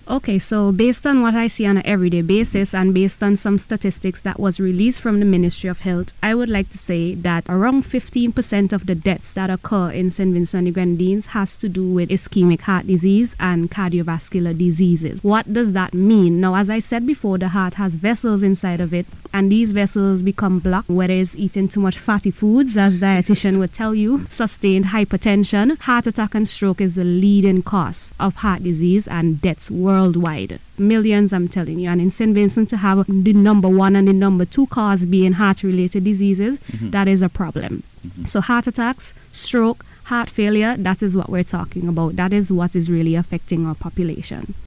Okay, so based on what I see on an everyday basis and based on some statistics that was released from the Ministry of Health, I would like to say that around 15% of the deaths that occur in St. Vincent and the Grenadines has to do with ischemic heart disease and cardiovascular diseases. What does that mean? Now, as I said before, the heart has vessels inside of it, and these vessels become blocked, whether it's eating too much fatty foods, as dietitian would tell you, sustained hypertension. Heart attack and stroke is the leading cause of heart disease and deaths worldwide. Millions, I'm telling you. And in St. Vincent, to have the number one and the number two cause being heart-related diseases, that is a problem. So heart attacks, stroke, heart failure, that is what we're talking about. That is what is really affecting our population.